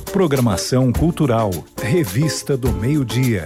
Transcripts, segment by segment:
Programação cultural, Revista do Meio-Dia.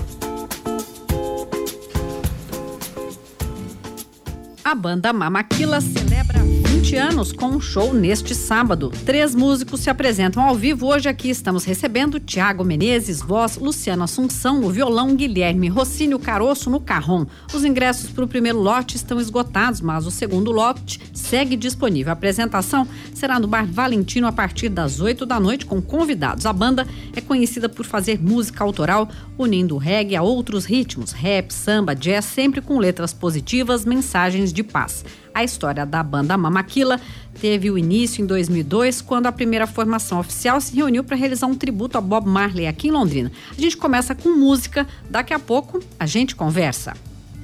A banda Mamaquila celebra 20 anos com um show neste sábado. 3 músicos se apresentam ao vivo. Hoje aqui estamos recebendo Tiago Menezes, voz, Luciano Assunção no violão, Guilherme Rossini Caroço no carrom. Os ingressos para o primeiro lote estão esgotados, mas o segundo lote segue disponível. A apresentação será no Bar Valentino a partir das 8 da noite com convidados. A banda é conhecida por fazer música autoral, unindo o reggae a outros ritmos, rap, samba, jazz, sempre com letras positivas, mensagens de paz. A história da banda Mamaquila teve o início em 2002, quando a primeira formação oficial se reuniu para realizar um tributo a Bob Marley aqui em Londrina. A gente começa com música, daqui a pouco a gente conversa.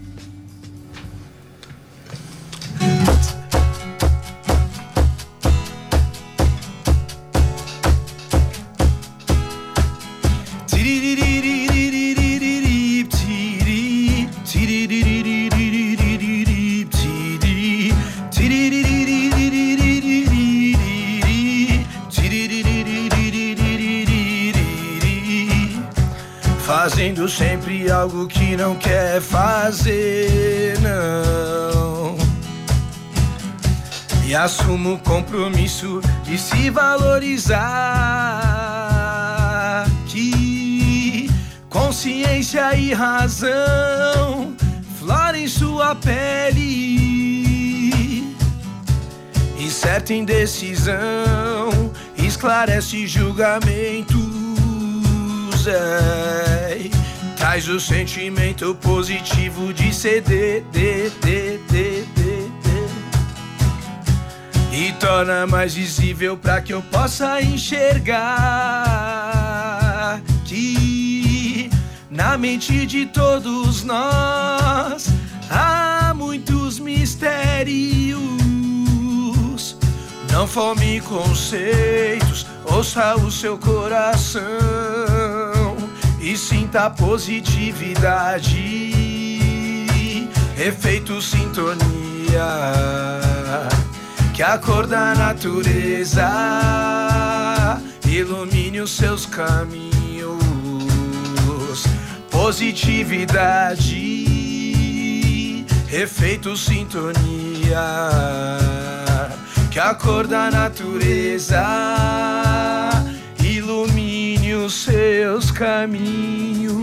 Fazendo sempre algo que não quer fazer, não. E assumo o compromisso de se valorizar. Que consciência e razão florem sua pele. E certa indecisão esclarece julgamentos. Traz o sentimento positivo de ceder e torna mais visível para que eu possa enxergar que na mente de todos nós há muitos mistérios. Não forme conceitos, ouça o seu coração e sinta a positividade, efeito sintonia, que a cor da natureza ilumine os seus caminhos. Positividade, efeito sintonia, que a cor da natureza ilumine os seus caminhos.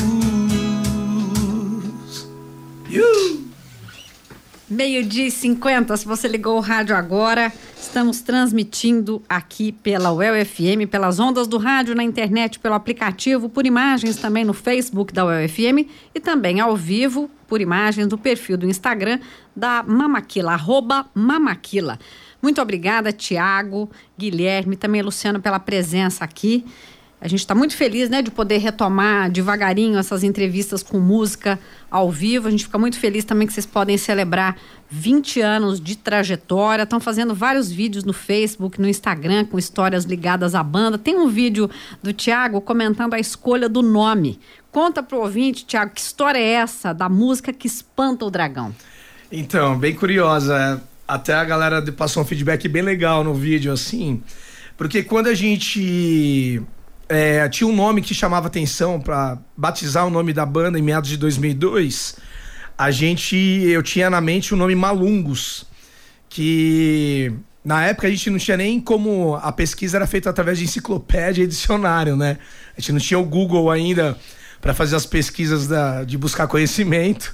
Meio-dia e 50, se você ligou o rádio agora, estamos transmitindo aqui pela UEL FM, pelas ondas do rádio, na internet, pelo aplicativo, por imagens também no Facebook da UEL FM e também ao vivo, por imagens do perfil do Instagram da Mamaquila, @Mamaquila. Muito obrigada, Tiago, Guilherme, também Luciano, pela presença aqui. A gente está muito feliz, né, de poder retomar devagarinho essas entrevistas com música ao vivo. A gente fica muito feliz também que vocês podem celebrar 20 anos de trajetória. Estão fazendo vários vídeos no Facebook, no Instagram, com histórias ligadas à banda. Tem um vídeo do Tiago comentando a escolha do nome. Conta pro ouvinte, Tiago, que história é essa da música que espanta o dragão? Então, bem curiosa. Até a galera passou um feedback bem legal no vídeo, assim. Porque quando a gente... tinha um nome que chamava atenção para batizar o nome da banda em meados de 2002. Eu tinha na mente o nome Malungos, que na época a gente não tinha nem como... A pesquisa era feita através de enciclopédia e dicionário, né? A gente não tinha o Google ainda para fazer as pesquisas de buscar conhecimento.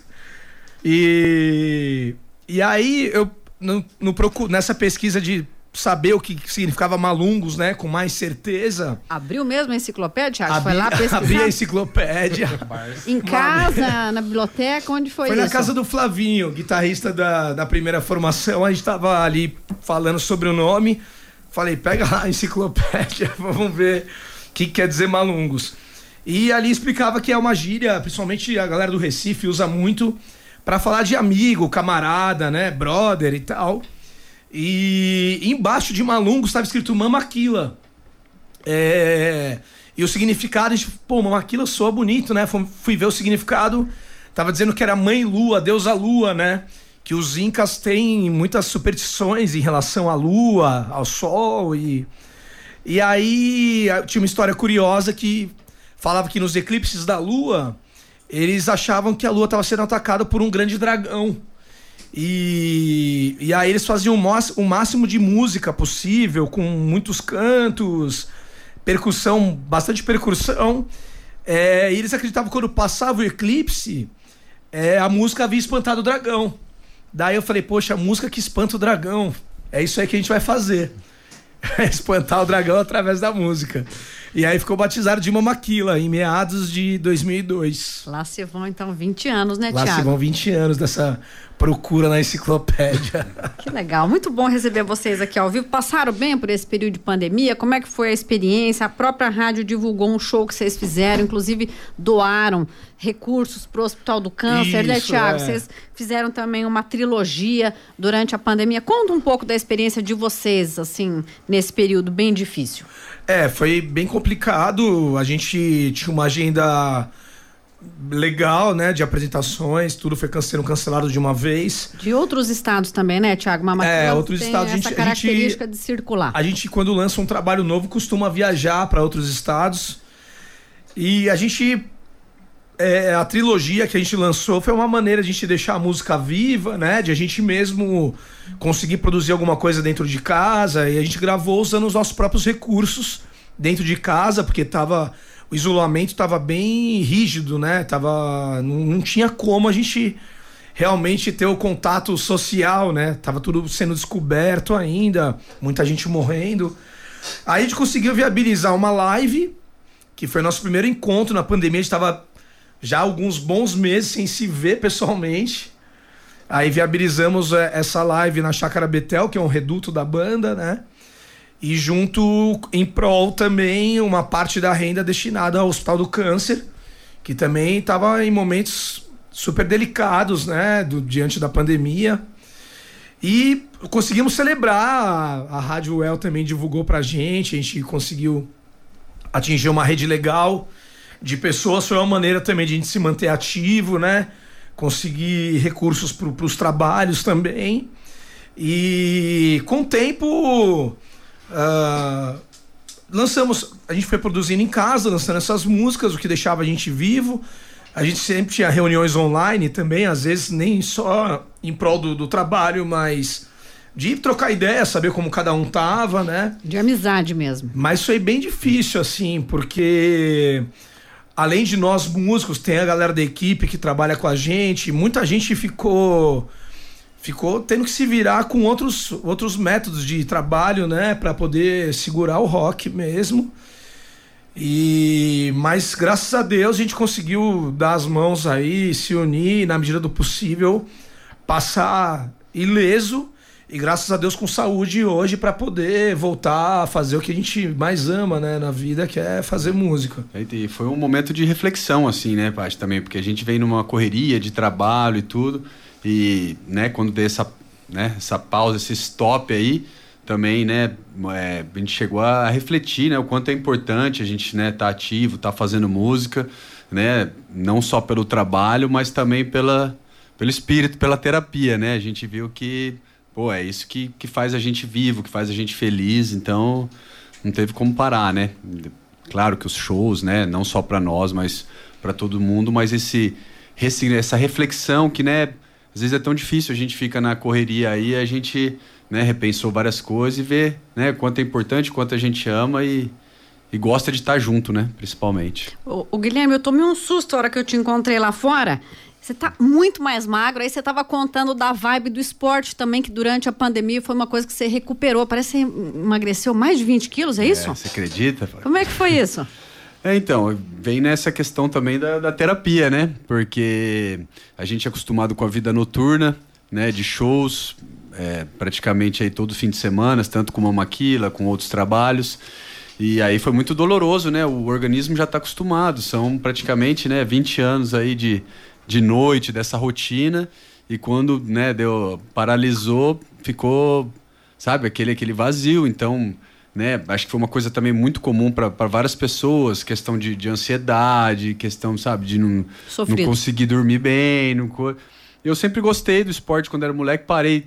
E aí eu nessa pesquisa de saber o que significava Malungos, né, com mais certeza. Abriu mesmo a enciclopédia, Thiago? Foi lá pesquisar? Abri a enciclopédia. Em casa, na biblioteca, onde foi isso? Foi na casa do Flavinho, guitarrista da primeira formação. A gente tava ali falando sobre o nome. Falei, pega lá a enciclopédia, vamos ver o que quer dizer Malungos. E ali explicava que é uma gíria, principalmente a galera do Recife usa muito para falar de amigo, camarada, né, brother e tal. E embaixo de Malungos estava escrito Mamaquila. E o significado, a gente, Mamaquila soa bonito, né? Fui ver o significado, tava dizendo que era mãe lua, deusa lua, né? Que os incas têm muitas superstições em relação à lua, ao sol E aí tinha uma história curiosa que falava que nos eclipses da Lua, eles achavam que a Lua estava sendo atacada por um grande dragão. E aí eles faziam o máximo de música possível, com muitos cantos, percussão, bastante percussão. E eles acreditavam que quando passava o eclipse, a música havia espantado o dragão. Daí eu falei, poxa, a música que espanta o dragão, é isso aí que a gente vai fazer. Espantar o dragão através da música. E aí ficou batizado de Maquila, em meados de 2002. Lá se vão, então, 20 anos, né, Thiago? Lá se vão 20 anos dessa procura na enciclopédia. Que legal, muito bom receber vocês aqui ao vivo. Passaram bem por esse período de pandemia? Como é que foi a experiência? A própria rádio divulgou um show que vocês fizeram, inclusive doaram recursos para o Hospital do Câncer, né, Thiago? Vocês fizeram também uma trilogia durante a pandemia. Conta um pouco da experiência de vocês, assim, nesse período bem difícil. Foi bem complicado. A gente tinha uma agenda legal, né, de apresentações, tudo foi sendo cancelado de uma vez. De outros estados também, né, Thiago? Outros estados. Essa característica de circular. A gente, quando lança um trabalho novo, costuma viajar para outros estados. E a gente... a trilogia que a gente lançou foi uma maneira de a gente deixar a música viva, né? De a gente mesmo conseguir produzir alguma coisa dentro de casa. E a gente gravou usando os nossos próprios recursos dentro de casa, porque o isolamento estava bem rígido, né? Não tinha como a gente realmente ter o contato social, né? Tava tudo sendo descoberto ainda, muita gente morrendo. Aí a gente conseguiu viabilizar uma live, que foi nosso primeiro encontro na pandemia. A gente estava já há alguns bons meses sem se ver pessoalmente. Aí viabilizamos essa live na Chácara Betel, que é um reduto da banda, né? E junto, em prol também, uma parte da renda destinada ao Hospital do Câncer, que também estava em momentos super delicados, né? Diante da pandemia. E conseguimos celebrar, a Rádio UEL também divulgou pra gente, a gente conseguiu atingir uma rede legal de pessoas. Foi uma maneira também de a gente se manter ativo, né? Conseguir recursos para os trabalhos também. E com o tempo lançamos, a gente foi produzindo em casa, lançando essas músicas, o que deixava a gente vivo. A gente sempre tinha reuniões online também, às vezes nem só em prol do trabalho, mas de trocar ideia, saber como cada um tava, né? De amizade mesmo. Mas foi bem difícil, assim, porque além de nós músicos, tem a galera da equipe que trabalha com a gente. Muita gente ficou tendo que se virar com outros métodos de trabalho, né? Pra poder segurar o rock mesmo. Mas graças a Deus a gente conseguiu dar as mãos aí, se unir, na medida do possível, passar ileso. E graças a Deus com saúde hoje para poder voltar a fazer o que a gente mais ama, né, na vida, que é fazer música. E foi um momento de reflexão, assim, né, Paty, também, porque a gente vem numa correria de trabalho e tudo, e, né, quando deu essa pausa, esse stop aí, também, né, a gente chegou a refletir, né, o quanto é importante a gente, né, tá ativo, tá fazendo música, né, não só pelo trabalho, mas também pelo espírito, pela terapia, né, a gente viu que é isso que faz a gente vivo, que faz a gente feliz, então não teve como parar, né? Claro que os shows, né, não só para nós, mas para todo mundo, mas essa reflexão que, né, às vezes é tão difícil, a gente fica na correria aí, a gente, né, repensou várias coisas e vê, né, quanto é importante, quanto a gente ama e gosta de estar junto, né, principalmente. O Guilherme, eu tomei um susto a hora que eu te encontrei lá fora. Você tá muito mais magro, aí você tava contando da vibe do esporte também, que durante a pandemia foi uma coisa que você recuperou. Parece que você emagreceu mais de 20 quilos, é isso? Você acredita? Como é que foi isso? Então, vem nessa questão também da terapia, né? Porque a gente é acostumado com a vida noturna, né? De shows, praticamente aí todo fim de semana, tanto com uma Maquila, com outros trabalhos. E aí foi muito doloroso, né? O organismo já está acostumado, são praticamente, né, 20 anos aí de noite, dessa rotina, e quando, né, paralisou, ficou, sabe, aquele vazio. Então, né, acho que foi uma coisa também muito comum para várias pessoas, questão de ansiedade, questão, sabe, de não conseguir dormir bem. Eu sempre gostei do esporte quando era moleque, parei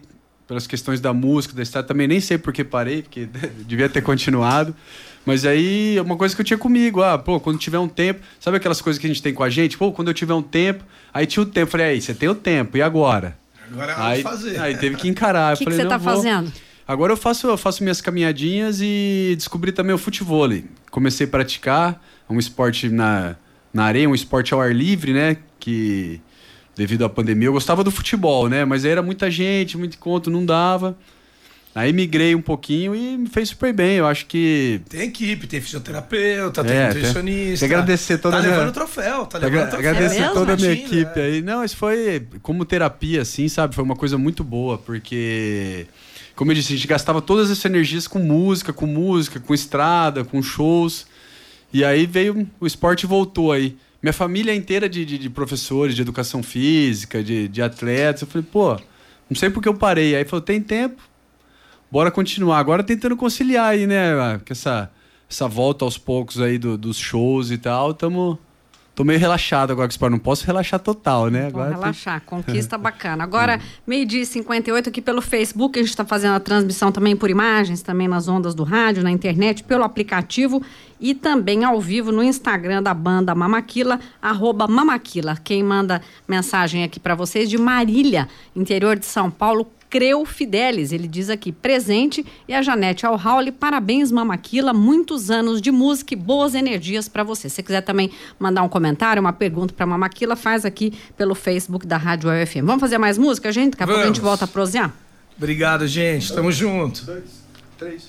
pelas questões da música, da estrada. Também nem sei por que parei, porque devia ter continuado. Mas aí, uma coisa que eu tinha comigo, quando tiver um tempo... Sabe aquelas coisas que a gente tem com a gente? Quando eu tiver um tempo... Aí tinha o tempo, falei, aí, você tem o tempo, e agora? Agora é hora de fazer. Aí teve que encarar. O que você tá fazendo? Agora eu faço minhas caminhadinhas e descobri também o futevôlei. Comecei a praticar um esporte na areia, um esporte ao ar livre, né? Que, devido à pandemia, eu gostava do futebol, né? Mas aí era muita gente, muito encontro, não dava. Aí migrei um pouquinho e me fez super bem. Eu acho que... Tem equipe, tem fisioterapeuta, tem nutricionista. Tem que agradecer toda levando troféu, Agradecer toda a minha equipe aí. Não, isso foi como terapia, assim, sabe? Foi uma coisa muito boa, porque... Como eu disse, a gente gastava todas essas energias com música, com estrada, com shows. E aí veio... O esporte voltou aí. Minha família é inteira de professores, de educação física, de atletas. Eu falei, não sei por que eu parei. Aí falou, tem tempo. Bora continuar. Agora tentando conciliar aí, né? Com essa volta aos poucos aí dos shows e tal. Tô meio relaxado agora com o esporte. Não posso relaxar total, né? Agora relaxar. Conquista bacana. Agora, 12h58 aqui pelo Facebook. A gente está fazendo a transmissão também por imagens, também nas ondas do rádio, na internet, pelo aplicativo e também ao vivo no Instagram da banda Mamaquila, @Mamaquila. Quem manda mensagem aqui para vocês de Marília, interior de São Paulo, Creu Fidelis, ele diz aqui, presente, e a Janete Alhauli, parabéns Mamaquila, muitos anos de música e boas energias para você. Se você quiser também mandar um comentário, uma pergunta para Mamaquila, faz aqui pelo Facebook da Rádio UFM. Vamos fazer mais música, gente? Daqui a pouco a gente volta a prosear. Obrigado, gente. Tamo junto. 2, 3.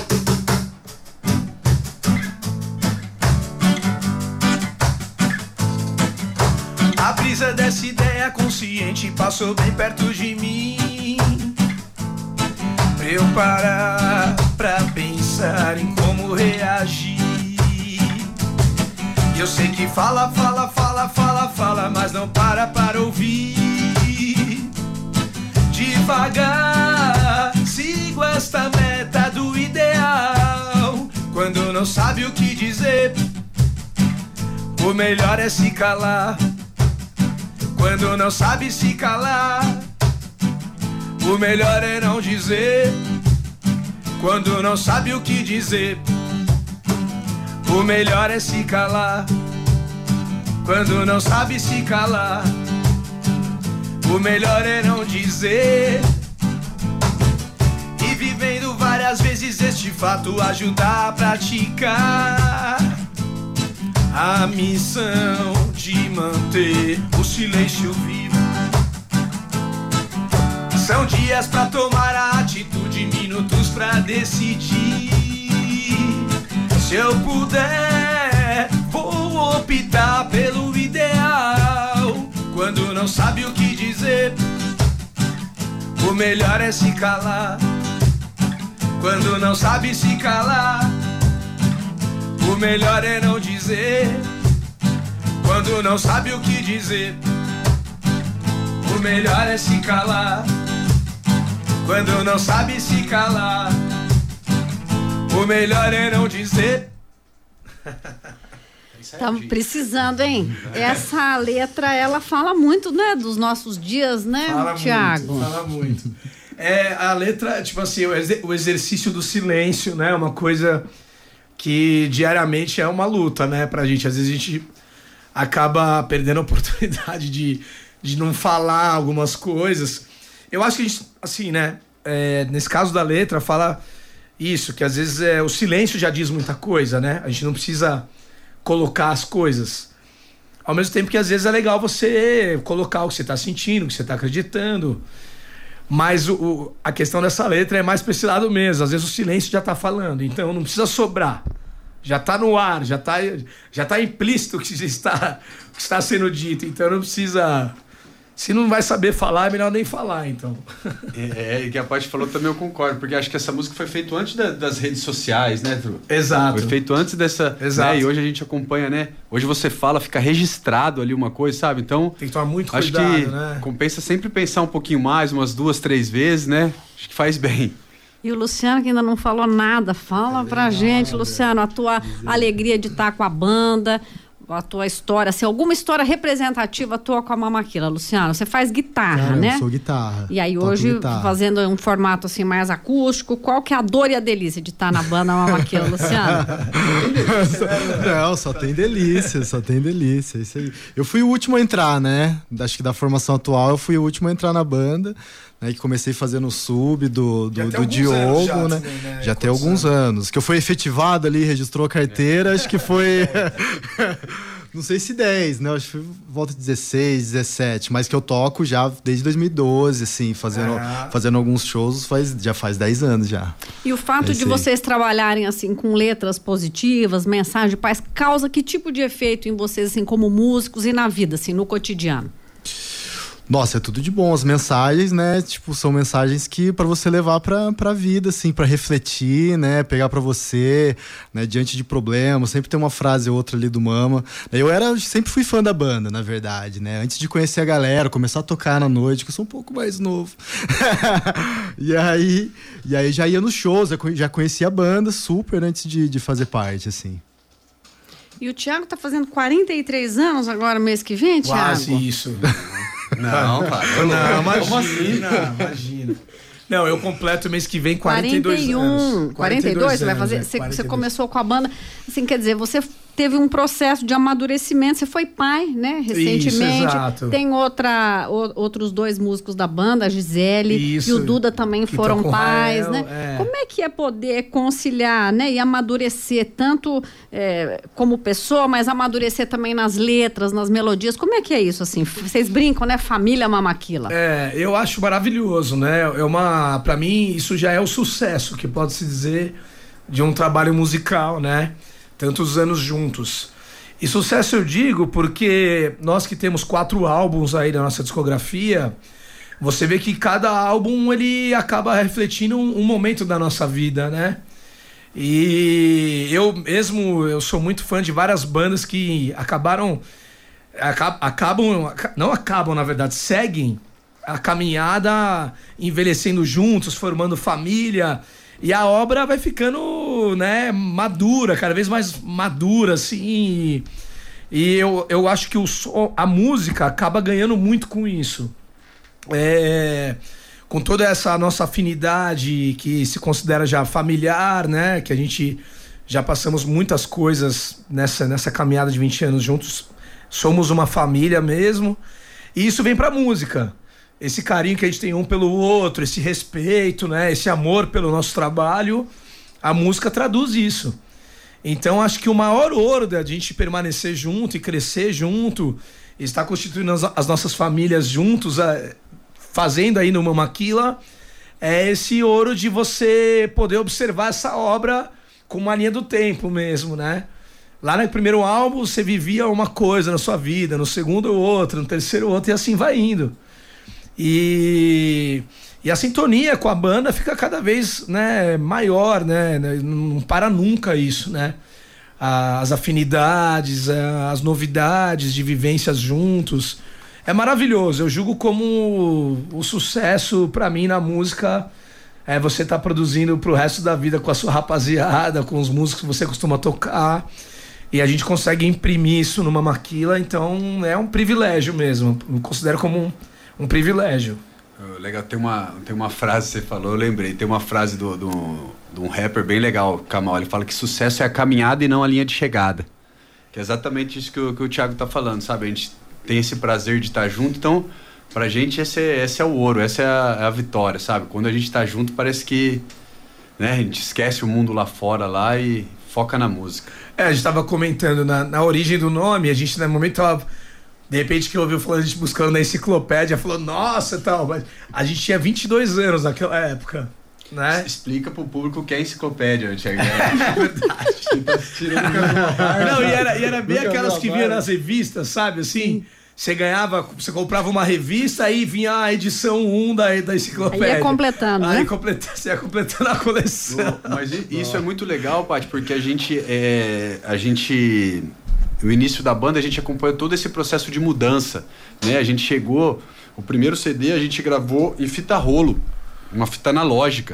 A brisa dessa ideia consciente passou bem perto de mim. Pra eu parar pra pensar em como reagir. Eu sei que fala, mas não para ouvir. Devagar, sigo esta meta do ideal. Quando não sabe o que dizer, o melhor é se calar. Quando não sabe se calar, o melhor é não dizer. Quando não sabe o que dizer, o melhor é se calar. Quando não sabe se calar, o melhor é não dizer. E vivendo várias vezes este fato ajuda a praticar a missão de manter o silêncio vivo. São dias pra tomar a atitude, minutos pra decidir. Se eu puder, vou optar pelo ideal. Quando não sabe o que dizer, o melhor é se calar. Quando não sabe se calar, o melhor é não dizer. Quando não sabe o que dizer, o melhor é se calar. Quando não sabe se calar, o melhor é não dizer. Estamos precisando, hein? Essa letra, ela fala muito, né? Dos nossos dias, né, Thiago? Fala muito. A letra, tipo assim, o exercício do silêncio, né? Uma coisa que diariamente é uma luta, né? Pra gente. Às vezes a gente acaba perdendo a oportunidade de não falar algumas coisas. Eu acho que a gente, assim, né? Nesse caso da letra, fala isso, que às vezes o silêncio já diz muita coisa, né? A gente não precisa colocar as coisas. Ao mesmo tempo que às vezes é legal você colocar o que você tá sentindo, o que você tá acreditando. Mas a questão dessa letra é mais pra esse lado mesmo. Às vezes o silêncio já tá falando, então não precisa sobrar. Já tá no ar, já tá implícito o que está sendo dito. Então não precisa... Se não vai saber falar, é melhor nem falar, então. E que a Paty falou também eu concordo, porque acho que essa música foi feita antes das redes sociais, né, Tru? Exato. Foi feito antes dessa... Exato. Né? E hoje a gente acompanha, né? Hoje você fala, fica registrado ali uma coisa, sabe? Então... Tem que tomar muito acho cuidado, que né? Compensa sempre pensar um pouquinho mais, umas 2, 3 vezes, né? Acho que faz bem. E o Luciano, que ainda não falou nada, fala pra gente, Luciano, a tua alegria de estar com a banda... a tua história, assim, alguma história representativa tua com a Mamaquila, Luciano? Você faz guitarra, né? Eu sou guitarra. E aí hoje, guitarra. fazendo um formato assim mais acústico, qual que é a dor e a delícia de estar na banda Mamaquila, Luciano? Não, só tem delícia, isso aí. Eu fui o último a entrar, né? Acho que da formação atual eu fui o último a entrar na banda, né? Que comecei fazendo o sub do Diogo, né? Já tem alguns anos. Que eu fui efetivado ali, registrou a carteira, acho que foi... Não sei se 10, né? Acho que foi volta de 16, 17, mas que eu toco já desde 2012, assim, fazendo alguns shows já faz 10 anos já. E o fato de vocês trabalharem, assim, com letras positivas, mensagem de paz, causa que tipo de efeito em vocês, assim, como músicos e na vida, assim, no cotidiano? Nossa, é tudo de bom. As mensagens, né? Tipo, são mensagens que para você levar pra vida, assim, para refletir, né? Pegar pra você, né? Diante de problemas. Sempre tem uma frase ou outra ali do Mama. Eu sempre fui fã da banda, na verdade, né? Antes de conhecer a galera, começar a tocar na noite, que eu sou um pouco mais novo. E aí já ia nos shows, já conhecia a banda super antes de fazer parte, assim. E o Thiago tá fazendo 43 anos agora, mês que vem, Thiago? Quase isso. Não, pai. Não, imagina. Não, eu completo mês que vem 42 anos. 42 você vai fazer? Você começou com a banda, assim, quer dizer, você teve um processo de amadurecimento, você foi pai, né, recentemente. Isso, exato. Tem outros 2 músicos da banda, a Gisele e o Duda também foram pais, né? Como é que é poder conciliar, né, e amadurecer tanto como pessoa, mas amadurecer também nas letras, nas melodias? Como é que é isso, assim? Vocês brincam, né, família Mamaquila? Eu acho maravilhoso, né? Pra mim, isso já é o sucesso, que pode-se dizer, de um trabalho musical, né? Tantos anos juntos. E sucesso eu digo porque nós que temos 4 álbuns aí na nossa discografia, você vê que cada álbum ele acaba refletindo um momento da nossa vida, né? E eu sou muito fã de várias bandas que não, na verdade, seguem a caminhada envelhecendo juntos, formando família. E a obra vai ficando, né, madura, cada vez mais madura, assim. E eu acho que a música acaba ganhando muito com isso. Com toda essa nossa afinidade que se considera já familiar, né? Que a gente já passamos muitas coisas nessa caminhada de 20 anos juntos. Somos uma família mesmo. E isso vem pra música. Esse carinho que a gente tem um pelo outro, esse respeito, né? Esse amor pelo nosso trabalho, a música traduz isso. Então acho que o maior ouro da gente permanecer junto e crescer junto, estar constituindo as nossas famílias juntos, fazendo aí no Mamaquila, é esse ouro de você poder observar essa obra com uma linha do tempo mesmo, né? Lá no primeiro álbum você vivia uma coisa na sua vida, no segundo outra, no terceiro outra, e assim vai indo. E a sintonia com a banda fica cada vez, né, maior, né? Não para nunca isso, né? As afinidades, as novidades de vivências juntos. É maravilhoso. Eu julgo como o sucesso pra mim na música é você estar produzindo pro resto da vida com a sua rapaziada, com os músicos que você costuma tocar. E a gente consegue imprimir isso numa Mamaquila, então é um privilégio mesmo. Eu considero como um privilégio. Legal, tem uma frase que você falou, eu lembrei, tem uma frase de um rapper bem legal, Kamal, ele fala que sucesso é a caminhada e não a linha de chegada, que é exatamente isso que o Thiago tá falando, sabe, a gente tem esse prazer de estar junto, então pra gente esse é o ouro, essa é a vitória, sabe, quando a gente tá junto parece que, né, a gente esquece o mundo lá fora lá e foca na música. A gente tava comentando na origem do nome, a gente no momento tava... De repente que ouviu falando, a gente buscando na enciclopédia, falou, nossa, tal, mas a gente tinha 22 anos naquela época, né? Explica pro público o que é enciclopédia, Thiago. É verdade. Não, e era bem aquelas que vinha nas revistas, sabe, assim... Você comprava uma revista, aí vinha a edição 1 da enciclopédia. Aí ia completando, né? Você ia completando a coleção. Mas isso é muito legal, Paty, porque a gente... No início da banda, a gente acompanhou todo esse processo de mudança, né? A gente chegou... O primeiro CD a gente gravou em fita rolo, uma fita analógica.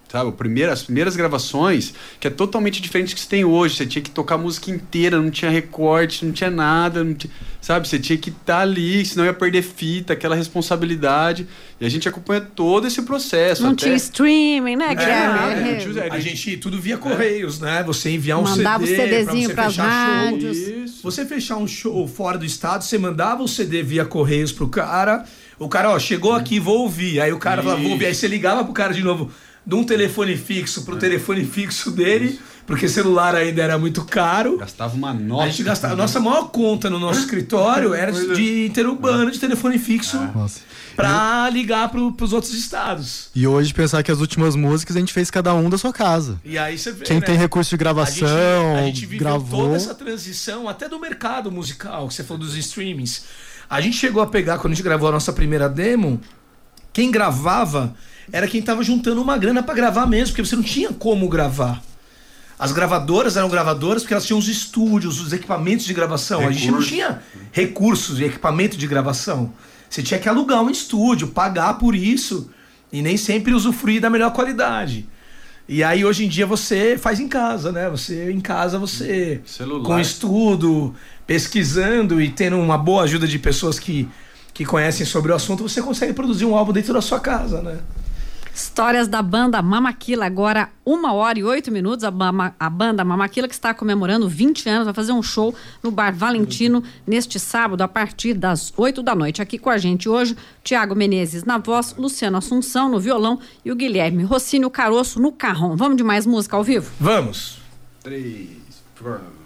sabe? As primeiras gravações, que é totalmente diferente do que você tem hoje. Você tinha que tocar a música inteira, não tinha recorte, não tinha nada, sabe? Você tinha que estar ali, senão ia perder fita, aquela responsabilidade. E a gente acompanha todo esse processo. Não tinha streaming, né? A gente tudo via correios, né? Você enviar um CD, mandava o CDzinho pra pras rádios. Isso. Você fechar um show fora do estado, você mandava o CD via correios pro cara. O cara, chegou aqui, vou ouvir. Aí o cara falava, vou ouvir. Aí você ligava pro cara de novo, de um telefone fixo pro telefone fixo dele, porque celular ainda era muito caro. Gastava uma nota. A gente gastava. A nossa maior conta no nosso escritório era de interurbano, de telefone fixo, pra ligar pros outros estados. E hoje, pensar que as últimas músicas a gente fez cada um da sua casa. E aí você vê, quem tem recurso de gravação, a gente viveu gravou. toda essa transição, até do mercado musical, que você falou dos streamings. A gente chegou a pegar, quando a gente gravou a nossa primeira demo, quem gravava era quem tava juntando uma grana pra gravar mesmo, porque você não tinha como gravar. As gravadoras eram gravadoras porque elas tinham os estúdios, os equipamentos de gravação. A gente não tinha recursos de equipamento de gravação. Você tinha que alugar um estúdio, pagar por isso e nem sempre usufruir da melhor qualidade. E aí hoje em dia você faz em casa, né? Você celular, com estudo, pesquisando e tendo uma boa ajuda de pessoas que conhecem sobre o assunto, você consegue produzir um álbum dentro da sua casa, né? Histórias da banda Mamakila, agora 1h08. A banda Mamakila, que está comemorando 20 anos, vai fazer um show no Bar Valentino neste sábado, a partir das 8 da noite. Aqui com a gente hoje, Tiago Menezes na voz, Luciano Assunção no violão e o Guilherme Rossini Caroço no carrom. Vamos de mais música ao vivo? Vamos! 3, 4...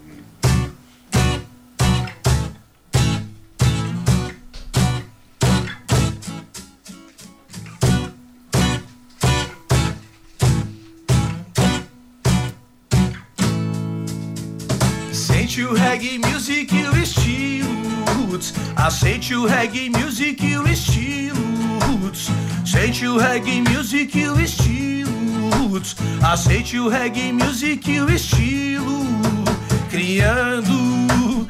Aceite o reggae music e o estilo roots. Aceite o reggae music e o estilo roots. Aceite o reggae music e o estilo roots. Aceite o reggae music e o estilo. Criando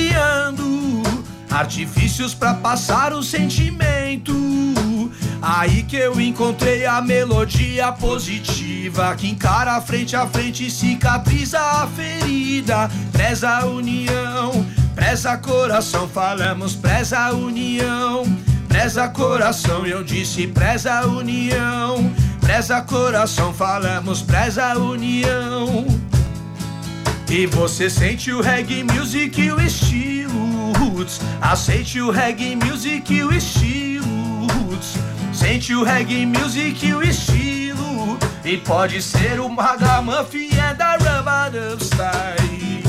artifícios pra passar o sentimento. Aí que eu encontrei a melodia positiva que encara a frente e cicatriza a ferida. Preza a união, preza coração, falamos preza a união, preza coração, eu disse preza a união, preza coração, falamos preza a união. E você sente o reggae music e o estilo roots. Aceite o reggae music e o estilo roots. Sente o reggae music e o estilo. E pode ser o Ragamuffin e da Rubber Style.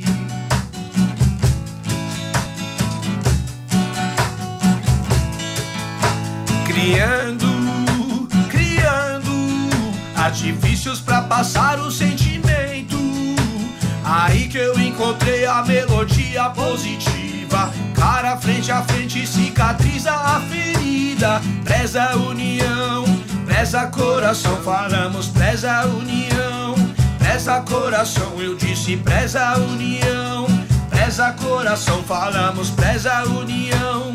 Criando artifícios pra passar o sentimento. Aí que eu encontrei a melodia positiva. Cara frente a frente, cicatriza a ferida. Preza a união, preza coração, falamos preza a união, preza coração, eu disse preza a união, preza coração, falamos preza a união.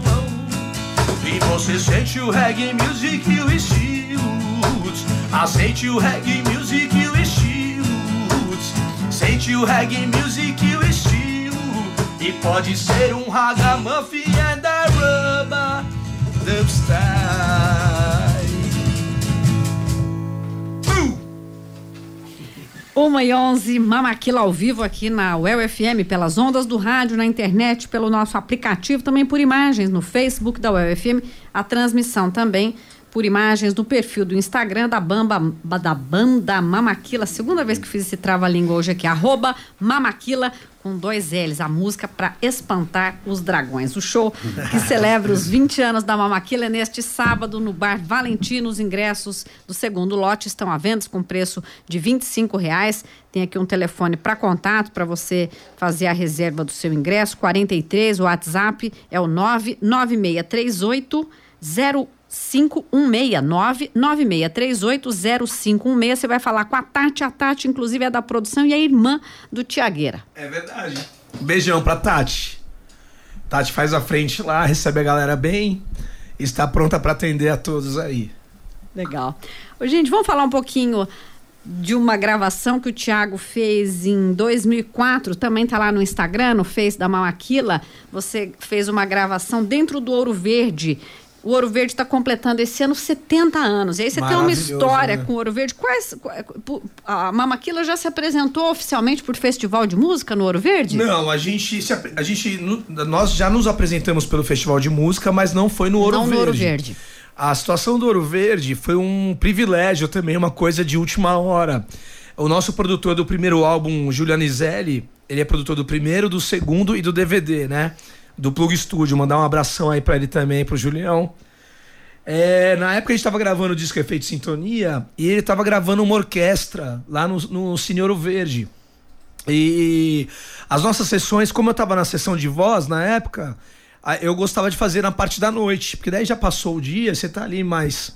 E você sente o reggae music e o estilo roots. Aceite o reggae music e o estilo roots. Sente o reggae music e o estilo. E pode ser um Ragamuffin and a Rubber Style. 1h11, Mamakila ao vivo aqui na UEL-FM, pelas ondas do rádio, na internet, pelo nosso aplicativo, também por imagens no Facebook da UEL-FM, a transmissão também por imagens no perfil do Instagram da banda Mamakila. Segunda vez que fiz esse trava-língua hoje aqui, @Mamakila com 2 L's, a música para espantar os dragões. O show que celebra os 20 anos da Mamakila é neste sábado no Bar Valentino. Os ingressos do segundo lote estão à venda com preço de R$25. Tem aqui um telefone para contato para você fazer a reserva do seu ingresso, 43, o WhatsApp é o 99638 0516, 996380516. Você vai falar com a Tati inclusive é da produção e é irmã do Tiagueira. É verdade. Beijão pra Tati. Tati faz a frente lá, recebe a galera bem, está pronta para atender a todos aí. Legal. Ô, gente, vamos falar um pouquinho de uma gravação que o Thiago fez em 2004, também está lá no Instagram, no Face da Mamaquila. Você fez uma gravação dentro do Ouro Verde. O Ouro Verde está completando esse ano 70 anos. E aí você tem uma história, né, com o Ouro Verde. A Mamaquila já se apresentou oficialmente por festival de música no Ouro Verde? Não, nós já nos apresentamos pelo festival de música, mas não foi no Ouro Verde. No Ouro Verde. A situação do Ouro Verde foi um privilégio também, uma coisa de última hora. O nosso produtor do primeiro álbum, Giuliano Iselli, ele é produtor do primeiro, do segundo e do DVD, né? Do Plug Studio. Mandar um abração aí pra ele também, pro Julião. Na época a gente tava gravando o disco Efeito Sintonia e ele tava gravando uma orquestra lá no Cine Ouro Verde. E as nossas sessões, como eu tava na sessão de voz na época, eu gostava de fazer na parte da noite, porque daí já passou o dia, você tá ali mais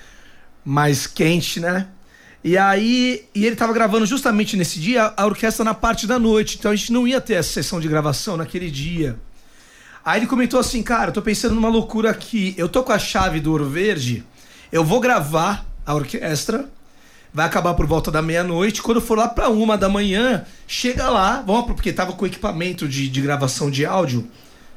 quente, né? E ele tava gravando justamente nesse dia a orquestra na parte da noite, então a gente não ia ter essa sessão de gravação naquele dia. Aí ele comentou assim, cara, eu tô pensando numa loucura aqui, eu tô com a chave do Ouro Verde, eu vou gravar a orquestra, vai acabar por volta da meia-noite, quando for lá pra 1 da manhã, chega lá, porque tava com equipamento de gravação de áudio,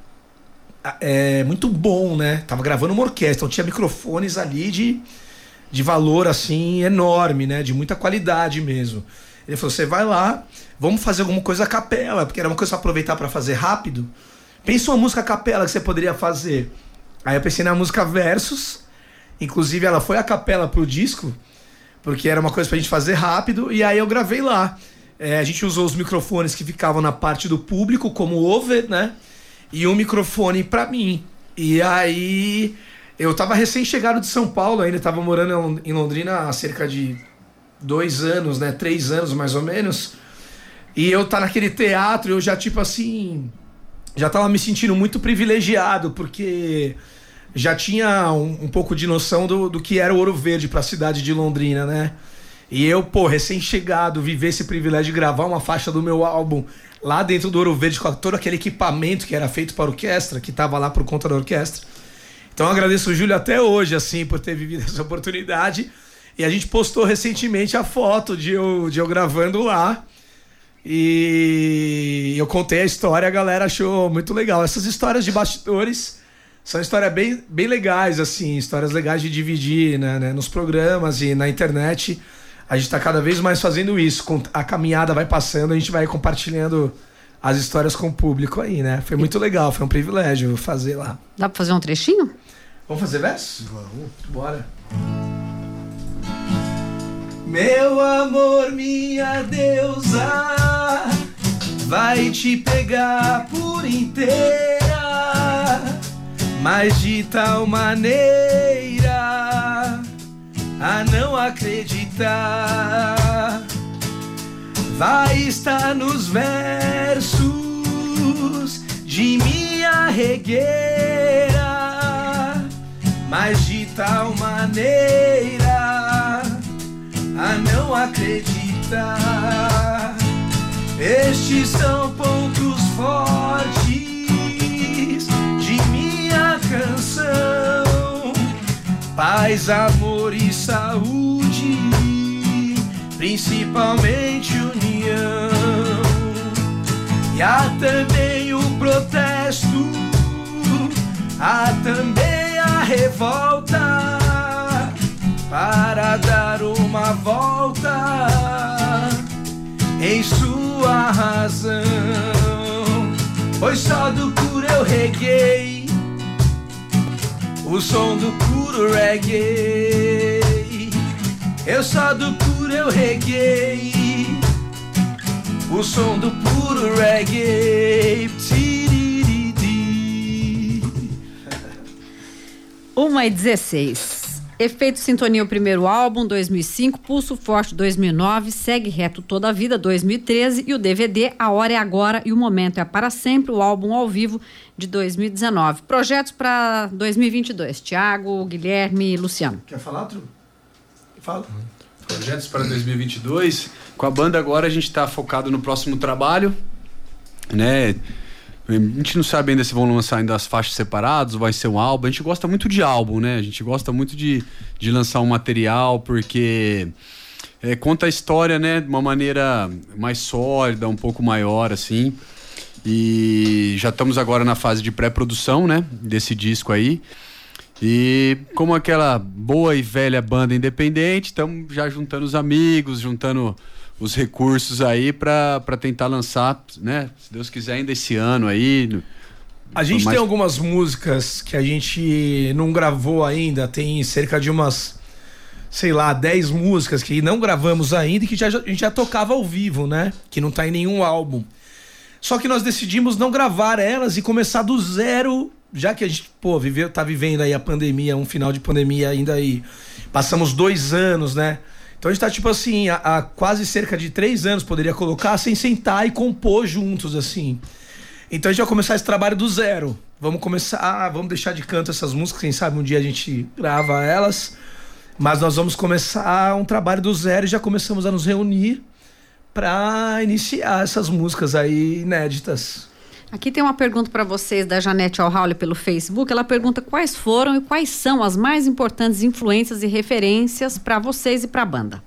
muito bom, né? Tava gravando uma orquestra, então tinha microfones ali de valor, assim, enorme, né? De muita qualidade mesmo. Ele falou, você vai lá, vamos fazer alguma coisa a capela, porque era uma coisa pra aproveitar pra fazer rápido. Pensa uma música a capela que você poderia fazer. Aí eu pensei na música Versus, inclusive ela foi a capela pro disco, porque era uma coisa pra gente fazer rápido, e aí eu gravei lá. A gente usou os microfones que ficavam na parte do público, como over, né? E um microfone pra mim. E aí eu tava recém-chegado de São Paulo ainda, tava morando em Londrina há cerca de 2 anos, né? 3 anos mais ou menos. E eu tá naquele teatro, eu já tipo assim, já tava me sentindo muito privilegiado, porque já tinha um pouco de noção do que era o Ouro Verde pra cidade de Londrina, né? E eu, recém-chegado, viver esse privilégio de gravar uma faixa do meu álbum lá dentro do Ouro Verde, com todo aquele equipamento que era feito para a orquestra, que tava lá por conta da orquestra. Então eu agradeço o Júlio até hoje, assim, por ter vivido essa oportunidade. E a gente postou recentemente a foto de eu gravando lá. E eu contei a história, a galera achou muito legal. Essas histórias de bastidores são histórias bem legais, assim, histórias legais de dividir, né, nos programas e na internet. A gente tá cada vez mais fazendo isso. A caminhada vai passando, a gente vai compartilhando as histórias com o público aí, né? Foi muito legal, foi um privilégio fazer lá. Dá pra fazer um trechinho? Vamos fazer verso? Vamos. Bora. Meu amor, minha deusa, vai te pegar por inteira, mas de tal maneira a não acreditar. Vai estar nos versos de minha regueira, mas de tal maneira a não acreditar. Estes são pontos fortes de minha canção: paz, amor e saúde, principalmente união. E há também o protesto, há também a revolta, para dar uma volta em sua razão. Pois só do puro eu reguei o som do puro reggae. Eu só do puro eu reguei o som do puro reggae. 1h16. Efeito Sintonia, o primeiro álbum, 2005, Pulso Forte, 2009, Segue Reto Toda a Vida, 2013, e o DVD A Hora é Agora e o Momento é Para Sempre, o álbum ao vivo de 2019. Projetos para 2022, Thiago, Guilherme e Luciano. Quer falar, Tru? Fala. Projetos para 2022, com a banda agora a gente está focado no próximo trabalho, né? A gente não sabe ainda se vão lançar ainda as faixas separadas, ou vai ser um álbum. A gente gosta muito de álbum, né? A gente gosta muito de lançar um material, porque conta a história, né? De uma maneira mais sólida, um pouco maior, assim. E já estamos agora na fase de pré-produção, né? Desse disco aí. E como aquela boa e velha banda independente, estamos já juntando os amigos, juntando os recursos aí para tentar lançar, né? Se Deus quiser, ainda esse ano aí. A gente tem algumas músicas que a gente não gravou ainda, tem cerca de umas, sei lá, 10 músicas que não gravamos ainda e que a gente já tocava ao vivo, né? Que não tá em nenhum álbum. Só que nós decidimos não gravar elas e começar do zero, já que a gente, tá vivendo aí a pandemia, um final de pandemia ainda aí. Passamos 2 anos, né? Então a gente tá, tipo assim, há quase cerca de 3 anos, poderia colocar, sem sentar e compor juntos, assim. Então a gente vai começar esse trabalho do zero. Vamos deixar de canto essas músicas, quem sabe um dia a gente grava elas. Mas nós vamos começar um trabalho do zero e já começamos a nos reunir para iniciar essas músicas aí inéditas. Aqui tem uma pergunta para vocês da Janete Alhaule pelo Facebook. Ela pergunta quais foram e quais são as mais importantes influências e referências para vocês e para a banda.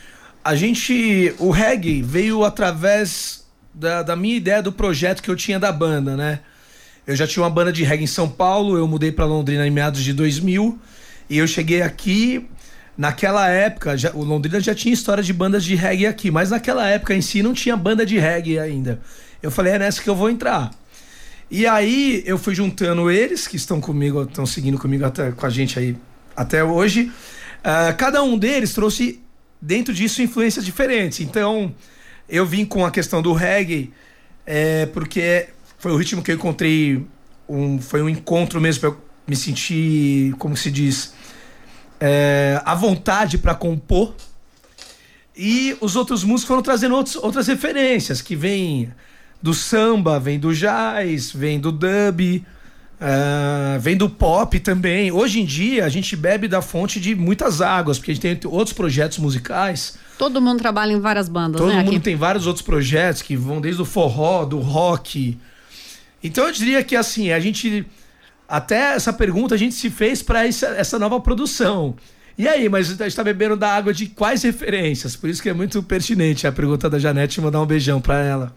O reggae veio através da minha ideia do projeto que eu tinha da banda, né? Eu já tinha uma banda de reggae em São Paulo, eu mudei para Londrina em meados de 2000 e eu cheguei aqui. Naquela época, o Londrina já tinha história de bandas de reggae aqui, mas naquela época em si não tinha banda de reggae ainda. Eu falei, é nessa que eu vou entrar. E aí eu fui juntando eles, que estão seguindo comigo com a gente aí até hoje. Cada um deles trouxe dentro disso influências diferentes. Então eu vim com a questão do reggae, porque foi o ritmo que eu encontrei, foi um encontro mesmo para eu me sentir, como se diz, à vontade para compor. E os outros músicos foram trazendo outras referências, que vêm do samba, vem do jazz, vem do dub, vem do pop também. Hoje em dia a gente bebe da fonte de muitas águas, porque a gente tem outros projetos musicais. Todo mundo trabalha em várias bandas, Todo né? mundo aqui tem vários outros projetos que vão desde o forró, do rock. Então eu diria que assim, até essa pergunta a gente se fez para essa nova produção. E aí, mas a gente tá bebendo da água de quais referências? Por isso que é muito pertinente a pergunta da Janete, mandar um beijão para ela.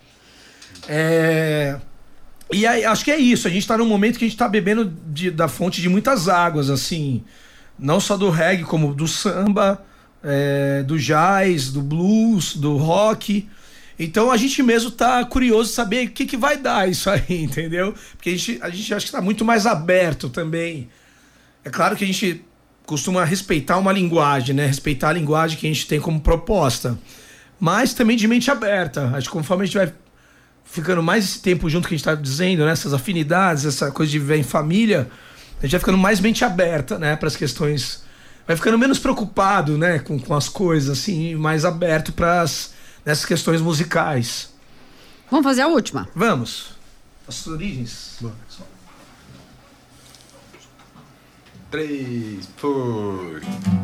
E aí, acho que é isso. A gente tá num momento que a gente tá bebendo da fonte de muitas águas, assim. Não só do reggae, como do samba, do jazz, do blues, do rock. Então a gente mesmo tá curioso de saber o que vai dar isso aí, entendeu? Porque a gente acha que tá muito mais aberto também. É claro que a gente costuma respeitar uma linguagem, né? Respeitar a linguagem que a gente tem como proposta. Mas também de mente aberta. Acho que conforme a gente vai ficando mais esse tempo junto que a gente tá dizendo, né? Essas afinidades, essa coisa de viver em família, a gente vai ficando mais mente aberta, né? Para as questões. Vai ficando menos preocupado, né? Com as coisas, assim, mais aberto nessas questões musicais. Vamos fazer a última? Vamos. As origens. Boa. 3, 4.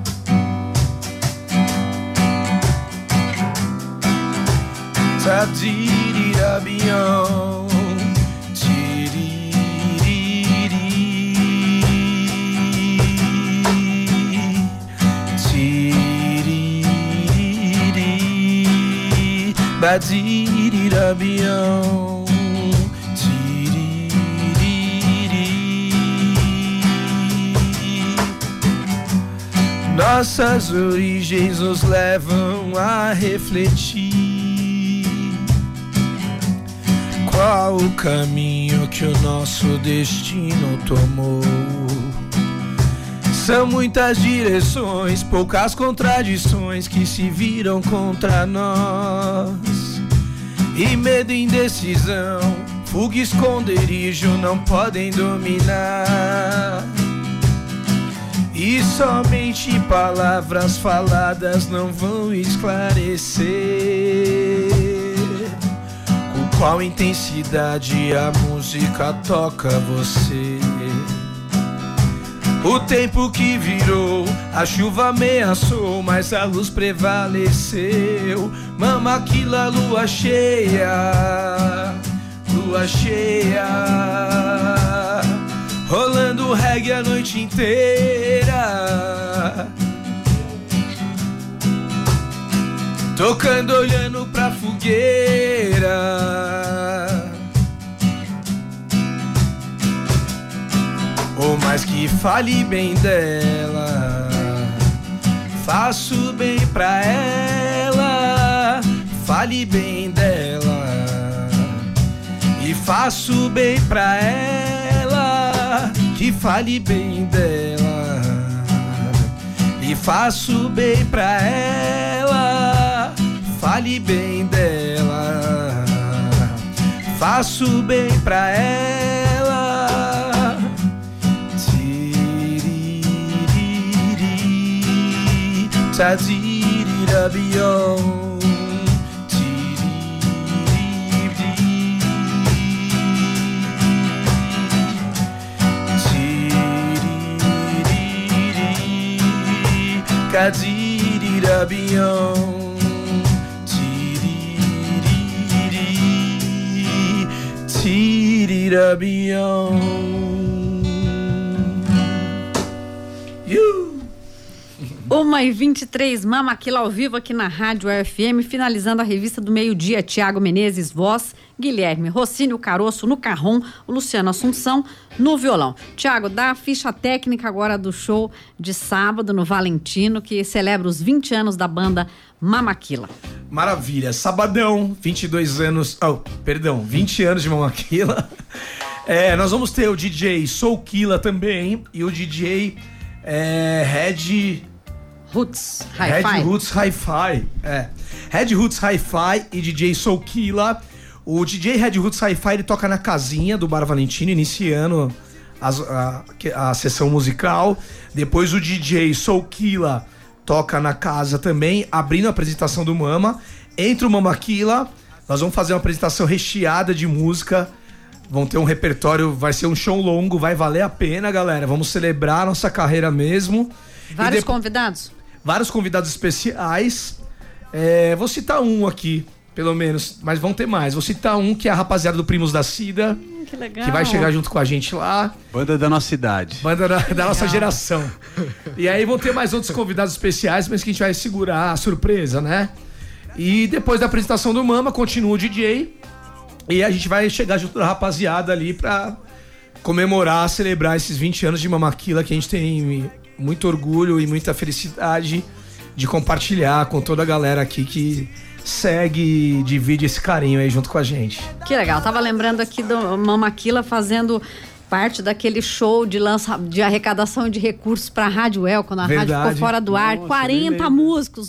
Tadirirabião, tiriri, badirirabião, tiriri. Nossas origens nos levam a refletir qual o caminho que o nosso destino tomou. São muitas direções, poucas contradições que se viram contra nós. E medo e indecisão, fuga e esconderijo não podem dominar. E somente palavras faladas não vão esclarecer com qual intensidade a música toca você. O tempo que virou, a chuva ameaçou, mas a luz prevaleceu. Mama aquilo, a lua cheia lua cheia, rolando reggae a noite inteira, tocando olhando pra fogueira. Ou mais que fale bem dela, faço bem pra ela. Fale bem dela e faço bem pra ela. Que fale bem dela e faço bem pra ela. Fale bem dela, faço bem pra ela. Tiririri, tadirirabion. Cadirirabion, tiririri, tirirabion. 1h23, Mamaquila ao vivo aqui na Rádio UFM, finalizando a revista do meio-dia. Tiago Menezes, voz, Guilherme Rossini, o Caroço no carrom, o Luciano Assunção no violão. Tiago, dá a ficha técnica agora do show de sábado no Valentino, que celebra os 20 anos da banda Mamaquila. Maravilha, sabadão, 22 anos, 20 anos de Mamaquila. Nós vamos ter o DJ Soulquila também e o DJ Red Roots Hi-Fi. Red Roots Hi-Fi e DJ Soulquila. O DJ Red Roots Hi-Fi, ele toca na casinha do Bar Valentino, iniciando a sessão musical. Depois o DJ Soulquila toca na casa também, abrindo a apresentação do Mama. Entra o Mamaquila, nós vamos fazer uma apresentação recheada de música. Vão ter um repertório, vai ser um show longo, vai valer a pena, galera. Vamos celebrar a nossa carreira mesmo. Vários convidados? Vários convidados especiais. Vou citar um aqui, pelo menos, mas vão ter mais. Vou citar um que é a rapaziada do Primos da Cida. Que legal. Que vai chegar junto com a gente lá. Banda da nossa idade. Banda da nossa geração. E aí vão ter mais outros convidados especiais, mas que a gente vai segurar a surpresa, né? E depois da apresentação do Mama, continua o DJ. E a gente vai chegar junto da rapaziada ali pra comemorar, celebrar esses 20 anos de Mamaquila, que a gente tem muito orgulho e muita felicidade de compartilhar com toda a galera aqui que segue e divide esse carinho aí junto com a gente. Que legal, tava lembrando aqui do Mamaquila fazendo parte daquele show de arrecadação de recursos pra Rádio El, quando a rádio ficou fora do ar. 40 músicos,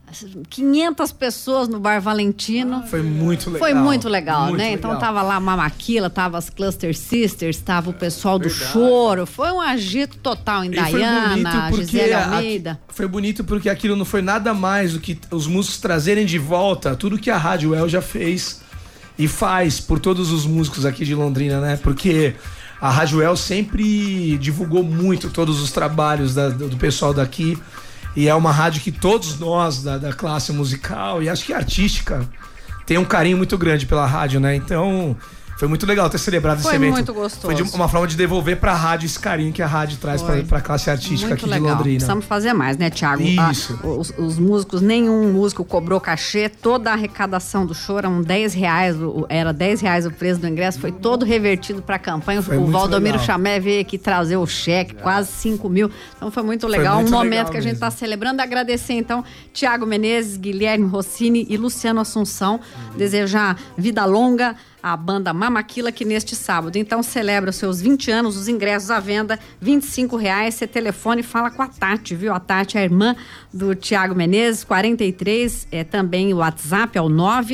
500 pessoas no Bar Valentino. Foi muito legal. Foi muito legal, muito né? legal. Então tava lá a Mamaquila, tava as Cluster Sisters, tava o pessoal do Choro. Foi um agito total em Dayana, Gisele Almeida. Foi bonito porque aquilo não foi nada mais do que os músicos trazerem de volta tudo que a Rádio El já fez e faz por todos os músicos aqui de Londrina, né? Porque a Rádio El sempre divulgou muito todos os trabalhos do pessoal daqui. E é uma rádio que todos nós da classe musical e acho que artística tem um carinho muito grande pela rádio, né? Então foi muito legal ter celebrado esse evento. Foi muito gostoso. Foi uma forma de devolver pra rádio esse carinho que a rádio traz pra classe artística muito aqui legal. De Londrina. Precisamos fazer mais, né, Tiago? Isso. Os músicos, nenhum músico cobrou cachê, toda a arrecadação do show eram R$10, era R$10 o preço do ingresso, foi todo revertido pra campanha. O Valdomiro Chamé veio aqui trazer o cheque, quase 5 mil. Então foi muito legal, um momento que a gente está celebrando. Agradecer então Tiago Menezes, Guilherme Rossini e Luciano Assunção. Desejar vida longa a banda Mamaquila, que neste sábado, então, celebra os seus 20 anos, os ingressos à venda, R$25. Você telefone e fala com a Tati, viu? A Tati é a irmã do Tiago Menezes, 43, também o WhatsApp é o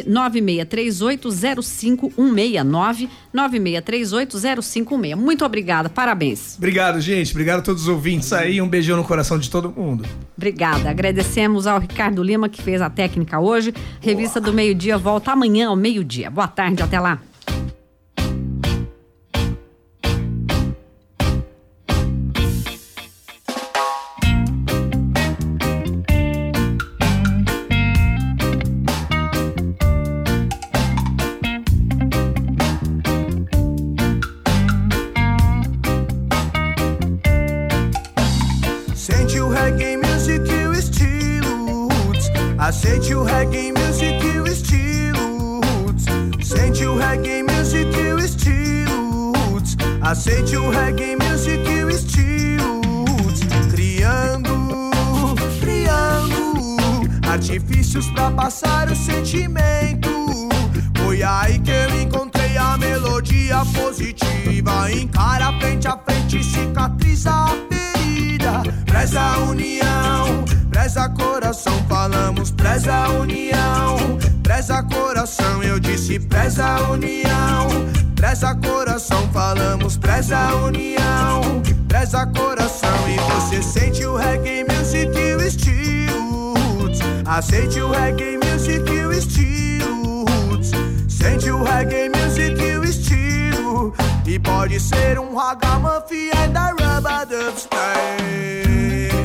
996380516, 996380516. Muito obrigada, parabéns. Obrigado, gente, obrigado a todos os ouvintes aí, um beijão no coração de todo mundo. Obrigada, agradecemos ao Ricardo Lima, que fez a técnica hoje. Revista do Meio-Dia volta amanhã ao meio-dia. Boa tarde, até lá. Aceite o reggae music e o Steels, criando artifícios pra passar o sentimento. Foi aí que eu encontrei a melodia positiva. Encara frente a frente, cicatriza a ferida. Preza a união, preza coração. Falamos preza a união, preza coração. Eu disse preza a união, preza coração. Falamos preza a união, preza coração. E você sente o reggae music e o Steels. Aceite o reggae music e o Steels. Sente o reggae music e o estilo. E pode ser um ragamuffin and da rub-a-dub style.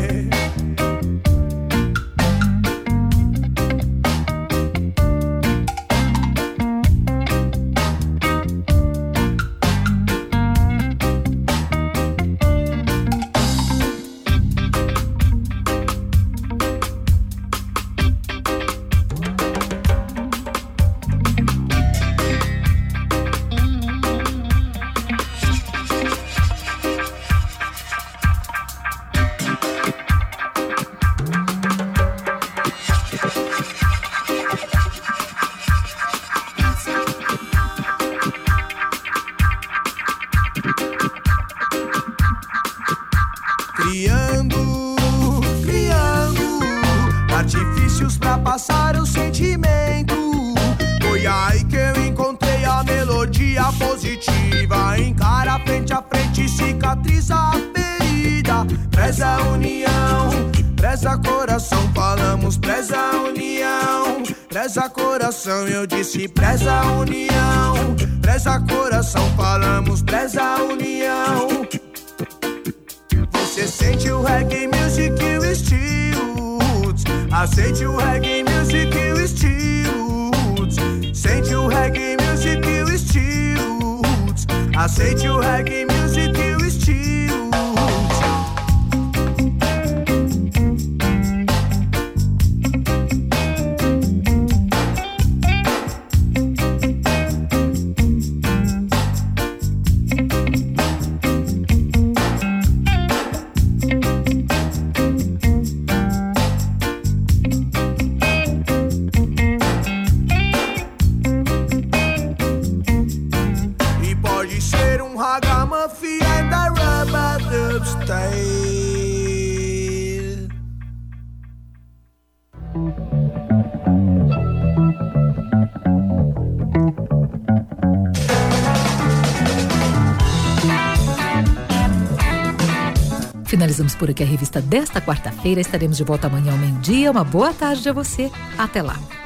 Artifícios pra passar o sentimento. Foi aí que eu encontrei a melodia positiva. Encara frente a frente, cicatriza a ferida. Preza a união, preza coração. Falamos preza a união, preza coração. Eu disse preza a união, preza coração. Falamos preza a união. Você sente o reggae music e o Steels. Aceite o reggae music e o Steels. Sente o reggae music e o Steels. Aceite o reggae music e o Steels. Ragamuffin and the rub-a-dub style. Finalizamos por aqui a revista desta quarta-feira. Estaremos de volta amanhã ao meio-dia. Uma boa tarde a você. Até lá.